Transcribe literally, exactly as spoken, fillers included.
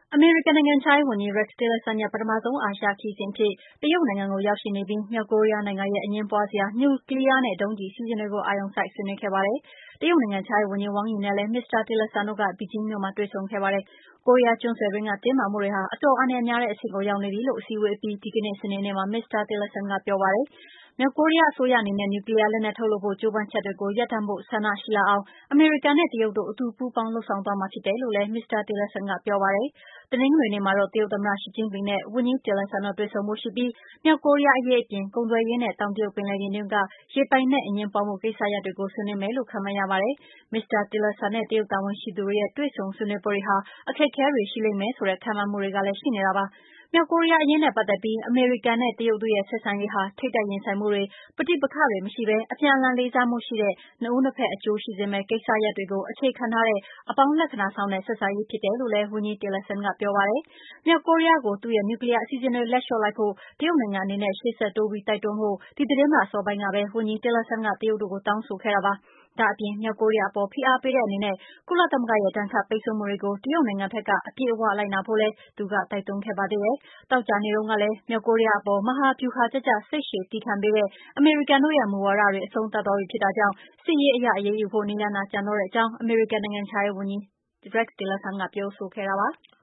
အမေရိကန်နိုင်ငံခြားရေးဝန်ကြီး Rex Tillerson ရဲ့ ပထမဆုံး အာရှခရီးစဉ်အဖြစ် တရုတ်နိုင်ငံကို ရောက်ရှိနေပြီး မြောက်ကိုရီးယားနိုင်ငံရဲ့ အငြင်းပွားစရာ နျူကလီးယားနဲ့ ဒုံးကျည်အစီအစဉ်တွေကို အာရုံစိုက် ဆွေးနွေးခဲ့ပါတယ်။ တရုတ်နိုင်ငံခြားရေးဝန်ကြီး Wang Yi နဲ့လည်း မစ္စတာ Tillerson တို့က ဘေဂျင်းမြို့မှာ တွေ့ဆုံခဲ့ပါတယ်။ ကိုရီးယားကျွန်းဆွယ်တွင်းက တင်းမာမှုတွေဟာ အတော်အန္တရာယ်များတဲ့အဆင့်ကို ရောက်နေပြီလို့ အစည်းအဝေးအပြီး ဒီကနေ့ စနေနေ့မှာ မစ္စတာ Tillerson ကပြောပါတယ်။ မြောက်ကိုရီးယားအစိုးရအနေနဲ့ နျူကလီးယားလက်နက်ထုတ်လုပ်ဖို့ ကြိုးပမ်းချက်တွေကို ရပ်တန့်ဖို့ ဆန္ဒရှိလာအောင် အမေရိကန်နဲ့ တရုတ်တို့ အတူပူးပေါင်းလုပ်ဆောင်သွားမှာဖြစ်တယ်လို့လည်း မစ္စတာ Tillerson ကပြောပါတယ်။ တနင်္ဂနွေနေ့မှာတော့ တရုတ်သမ္မတ Xi Jinping နဲ့ ဝန်ကြီး Tillerson တို့တွေ့ဆုံဖို့ရှိပြီး မြောက်ကိုရီးယားအရေးအပြင် ကုန်သွယ်ရေးနဲ့ တောင်တရုတ်ပင်လယ်ပြင်တွင်းက ရေပိုင်နက်အငြင်းပွားမှုကိစ္စရပ်တွေကို ဆွေးနွေးမယ်လို့ ခန့်မှန်းရပါတယ်။ မစ္စတာ Tillerson နဲ့ တရုတ်တာဝန်ရှိသူတွေရဲ့ တွေ့ဆုံဆွေးနွေးပွဲတွေဟာ အခက်အခဲတွေရှိလိမ့်မယ်ဆိုတဲ့ ခန့်မှန်းမှုတွေကလည်း ရှိနေတာပါ။ မြောက်ကိုရီးယားအရေးနဲ့ပတ်သက်ပြီး အမေရိကန်နဲ့ တရုတ်တို့ရဲ့ ဆက်ဆံရေးဟာ ထိပ်တိုက်ရင်ဆိုင်မှုတွေ၊ ပဋိပက္ခတွေမရှိဘဲ အပြန်အလှန်လေးစားမှုရှိတဲ့ နှစ်ဦးနှစ်ဖက်အကျိုးရှိစေမယ့် ကိစ္စရပ်တွေကို အခြေခံထားတဲ့ အပေါင်းလက္ခဏာဆောင်တဲ့ ဆက်ဆံရေးဖြစ်တယ်လို့လည်း ဝန်ကြီး Tillerson ကပြောပါတယ်။ မြောက်ကိုရီးယားကို သူ့ရဲ့ နျူကလီးယားအစီအစဉ်တွေ လက်လျှော့လိုက်ဖို့ တရုတ်နိုင်ငံအနေနဲ့ ရှေ့ဆက်တိုးပြီး တိုက်တွန်းဖို့ ဒီသီတင်းပတ်အစောပိုင်းကပဲ ဝန်ကြီး Tillerson က တရုတ်တို့ကို တောင်းဆိုခဲ့တာပါ။ ဒါ့အပြင် မြောက်ကိုရီးယားအပေါ် ဖိအားပေးတဲ့အနေနဲ့ ကုလသမဂ္ဂရဲ့ ဒဏ်ခတ်ပိတ်ဆို့မှုတွေကို တရုတ်နိုင်ငံဘက်က အပြည့်အဝလိုက်နာဖို့လည်း သူက တိုက်တွန်းခဲ့ပါသေးတယ်။ သောကြာနေ့တုန်းကလည်း မြောက်ကိုရီးယားအပေါ် မဟာဗျူဟာကျကျ စိတ်ရှည်သည်းခံပေးတဲ့ အမေရိကန်တို့ရဲ့ မူဝါဒတွေ အဆုံးသတ်သွားပြီဖြစ်တာကြောင့် စစ်ရေးအရ အရေးယူဖို့ နည်းလမ်းသာကျန်တော့တဲ့အကြောင်း အမေရိကန်နိုင်ငံခြားရေးဝန်ကြီး Rex Tillerson ကပြောဆိုခဲ့တာပါ။